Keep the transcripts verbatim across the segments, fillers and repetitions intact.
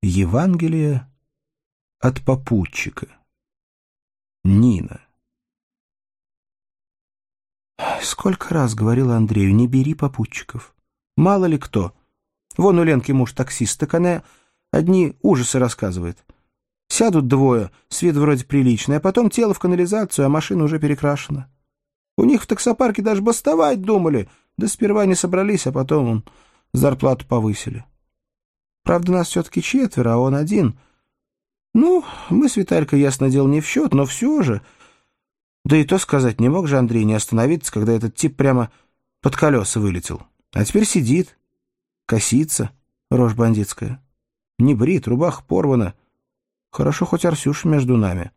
Евангелие от попутчика. Нина. Сколько раз говорила Андрею: не бери попутчиков. Мало ли кто. Вон у Ленки муж таксист, так она одни ужасы рассказывает. Сядут двое, с виду вроде приличный, а потом тело в канализацию, а машина уже перекрашена. У них в таксопарке даже бастовать думали, да сперва не собрались, а потом он зарплату повысили. Правда, нас все-таки четверо, а он один. Ну, мы с Виталькой, ясно дело, не в счет, но все же. Да и то сказать, не мог же Андрей не остановиться, когда этот тип прямо под колеса вылетел. А теперь сидит, косится, рожь бандитская. Не брит, рубаха порвана. Хорошо, хоть Арсюша между нами.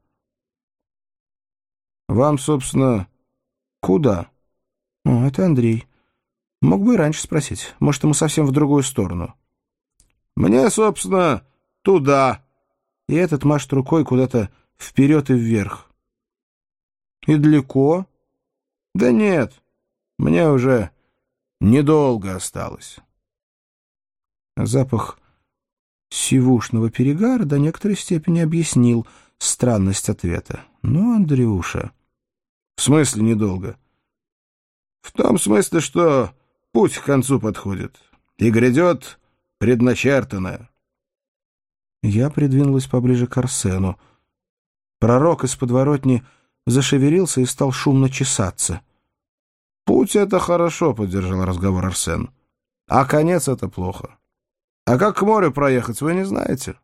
Вам, собственно, куда? О, это Андрей. Мог бы и раньше спросить. Может, ему совсем в другую сторону. Мне, собственно, туда. И этот машет рукой куда-то вперед и вверх. И далеко? Да нет, мне уже недолго осталось. Запах сивушного перегара до некоторой степени объяснил странность ответа. Ну, Андрюша... В смысле недолго? В том смысле, что путь к концу подходит, и грядет предначертанное. Я придвинулась поближе к Арсену. Пророк из подворотни зашевелился и стал шумно чесаться. «Путь — это хорошо», — поддержал разговор Арсен. «А конец — это плохо. А как к морю проехать, вы не знаете?»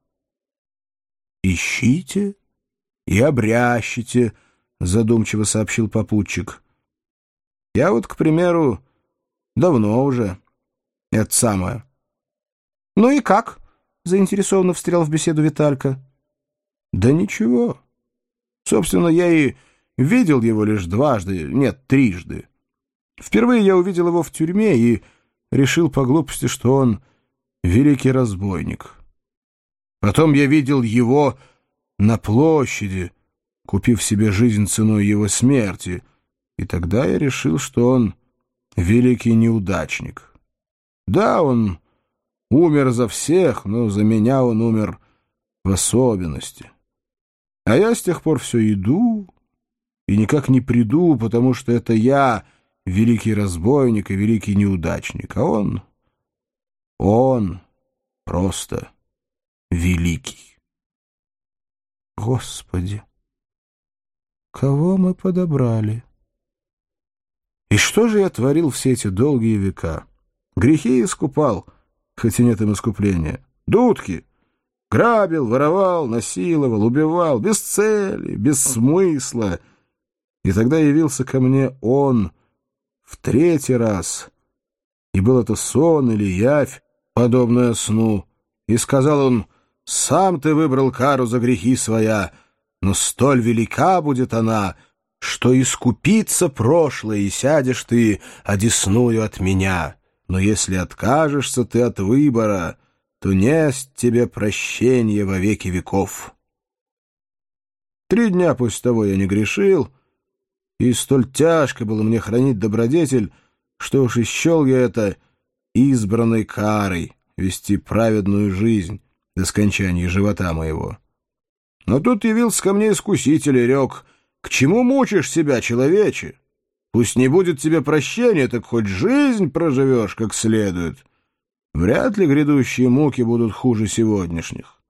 «Ищите и обрящите», — задумчиво сообщил попутчик. «Я вот, к примеру, давно уже. Это самое». «Ну и как?» — заинтересованно встрял в беседу Виталька. «Да ничего. Собственно, я и видел его лишь дважды, нет, трижды. Впервые я увидел его в тюрьме и решил по глупости, что он великий разбойник. Потом я видел его на площади, купив себе жизнь ценой его смерти, и тогда я решил, что он великий неудачник. Да, он умер за всех, но за меня он умер в особенности. А я с тех пор все иду и никак не приду, потому что это я великий разбойник и великий неудачник, а он... он просто великий. Господи, кого мы подобрали? И что же я творил все эти долгие века? Грехи искупал, хоть и нет им искупления. Дудки. Грабил, воровал, насиловал, убивал, без цели, без смысла. И тогда явился ко мне он в третий раз. И был это сон или явь, подобная сну. И сказал он: «Сам ты выбрал кару за грехи своя, но столь велика будет она, что искупится прошлое, и сядешь ты одесную от меня. Но если откажешься ты от выбора, то несть тебе прощение во веки веков». Три дня после того я не грешил, и столь тяжко было мне хранить добродетель, что уж и счел я это избранной карой вести праведную жизнь до скончания живота моего. Но тут явился ко мне искуситель и рек: «К чему мучишь себя, человече? Пусть не будет тебе прощения, так хоть жизнь проживешь как следует. Вряд ли грядущие муки будут хуже сегодняшних».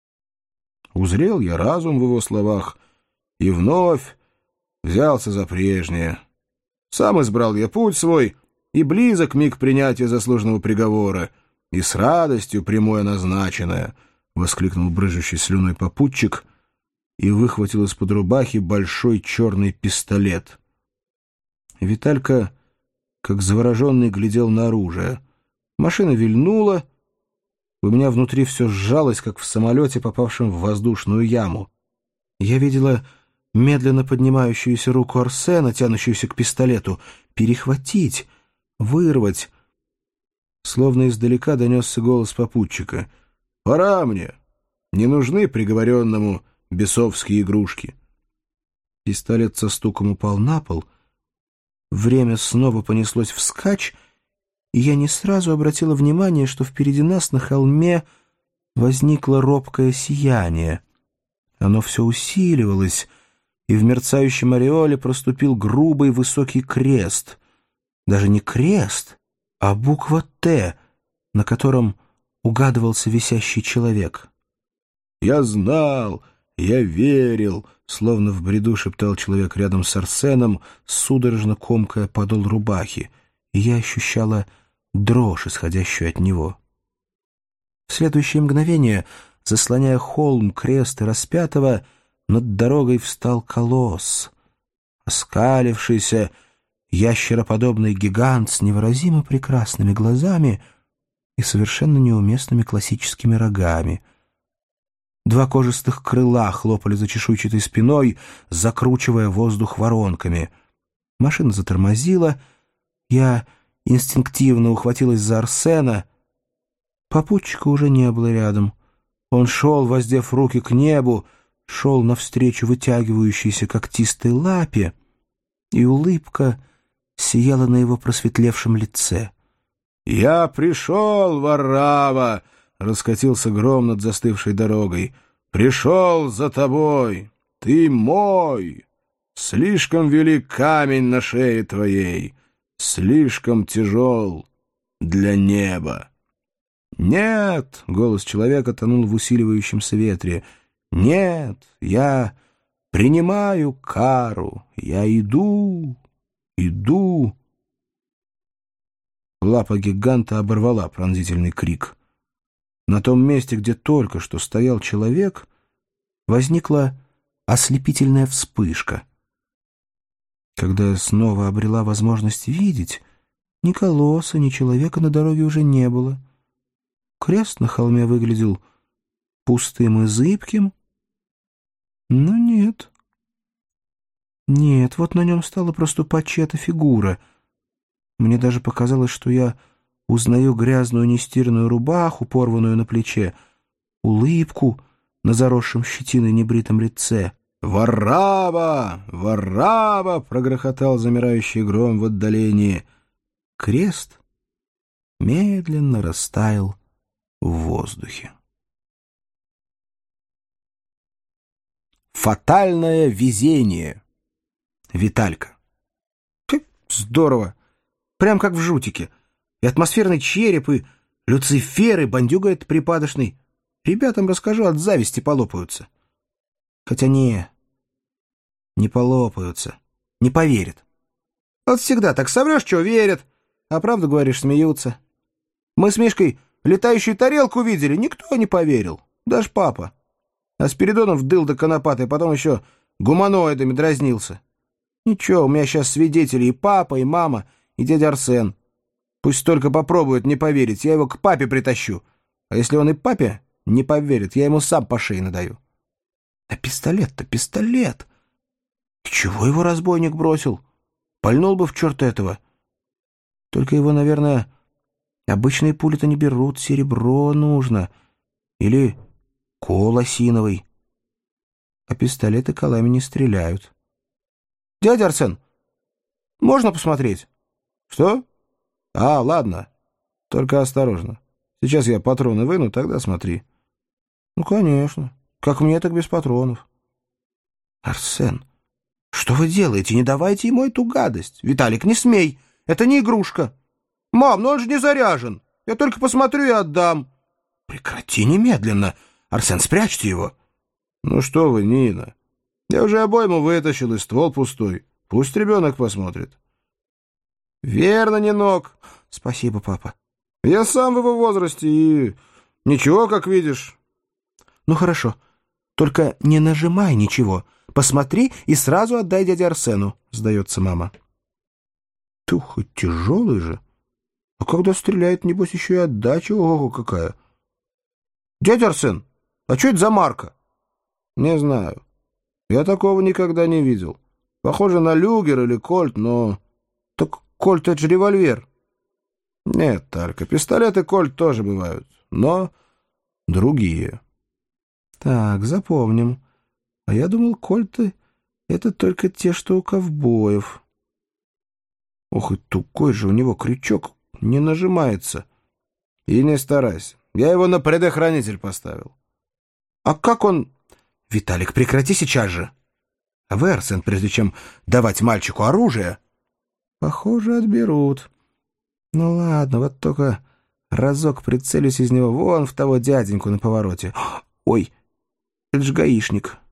Узрел я разум в его словах и вновь взялся за прежнее. Сам избрал я путь свой, и близок миг принятия заслуженного приговора, и с радостью прямое назначенное, — воскликнул брыжущий слюной попутчик и выхватил из-под рубахи большой черный пистолет. Виталька, как завороженный, глядел на оружие. Машина вильнула. У меня внутри все сжалось, как в самолете, попавшем в воздушную яму. Я видела медленно поднимающуюся руку Арсена, тянущуюся к пистолету, перехватить, вырвать. Словно издалека донесся голос попутчика: «Пора мне. Не нужны приговоренному бесовские игрушки». Пистолет со стуком упал на пол. Время снова понеслось вскачь, и я не сразу обратила внимание, что впереди нас на холме возникло робкое сияние. Оно все усиливалось, и в мерцающем ореоле проступил грубый высокий крест. Даже не крест, а буква «Т», на котором угадывался висящий человек. «Я знал, я верил», — словно в бреду шептал человек рядом с Арсеном, судорожно комкая подол рубахи, и я ощущала дрожь, исходящую от него. В следующее мгновение, заслоняя холм, крест и распятого, над дорогой встал колосс. Оскалившийся, ящероподобный гигант с невыразимо прекрасными глазами и совершенно неуместными классическими рогами. Два кожистых крыла хлопали за чешуйчатой спиной, закручивая воздух воронками. Машина затормозила. Я инстинктивно ухватилась за Арсена. Попутчика уже не было рядом. Он шел, воздев руки к небу, шел навстречу вытягивающейся когтистой лапе, и улыбка сияла на его просветлевшем лице. «Я пришел, Варрава!» — раскатился гром над застывшей дорогой. «Пришел за тобой! Ты мой! Слишком велик камень на шее твоей, слишком тяжел для неба!» «Нет!» — голос человека тонул в усиливающемся ветре. «Нет, я принимаю кару, я иду, иду!» Лапа гиганта оборвала пронзительный крик. На том месте, где только что стоял человек, возникла ослепительная вспышка. Когда я снова обрела возможность видеть, ни колосса, ни человека на дороге уже не было. Крест на холме выглядел пустым и зыбким. Но нет. Нет, вот на нем стала проступать чья-то фигура. Мне даже показалось, что я узнаю грязную нестиранную рубаху, порванную на плече, улыбку на заросшем щетиной небритом лице. «Варрава! Варрава!» — прогрохотал замирающий гром в отдалении. Крест медленно растаял в воздухе. Фатальное везение. Виталька. Здорово. Прям как в жутике. И атмосферный череп, и Люцифер, и бандюга этот припадочный. Ребятам расскажу, от зависти полопаются. Хотя не, не полопаются. Не поверят. Вот всегда так соврешь, что верят, а правду говоришь, смеются. Мы с Мишкой летающую тарелку видели, никто не поверил. Даже папа. А Спиридонов дыл до конопатой, потом еще гуманоидами дразнился. Ничего, у меня сейчас свидетели и папа, и мама, и дядя Арсен. Пусть только попробует не поверить, я его к папе притащу. А если он и папе не поверит, я ему сам по шее надаю. А пистолет-то пистолет. И чего его разбойник бросил? Пальнул бы в черт этого. Только его, наверное, обычные пули-то не берут, серебро нужно. Или кол осиновый. А пистолеты колами не стреляют. «Дядя Арсен, можно посмотреть?» «Что? А, ладно. Только осторожно. Сейчас я патроны выну, тогда смотри». «Ну, конечно. Как мне, так без патронов». «Арсен, что вы делаете? Не давайте ему эту гадость. Виталик, не смей. Это не игрушка». «Мам, ну он же не заряжен. Я только посмотрю и отдам». «Прекрати немедленно. Арсен, спрячьте его». «Ну что вы, Нина. Я уже обойму вытащил, и ствол пустой. Пусть ребенок посмотрит». «Верно, Нинок». «Спасибо, папа». «Я сам в его возрасте, и ничего, как видишь». «Ну, хорошо. Только не нажимай ничего. Посмотри и сразу отдай дяде Арсену», — сдается мама. «Ты хоть тяжелый же. А когда стреляет, небось, еще и отдача, ого, какая». «Дядя Арсен, а что это за марка?» «Не знаю. Я такого никогда не видел. Похоже на люгер или кольт, но...» «Так кольт — это же револьвер». «Нет, Тарка, пистолеты кольт тоже бывают, но другие». «Так, запомним. А я думал, кольты — это только те, что у ковбоев». Ох, и тупой же у него крючок, не нажимается. И не старайся. Я его на предохранитель поставил. А как он... Виталик, прекрати сейчас же. А вы, Арсен, прежде чем давать мальчику оружие... Похоже, отберут. Ну ладно, вот только разок прицелюсь из него вон в того дяденьку на повороте. Ой, это же гаишник.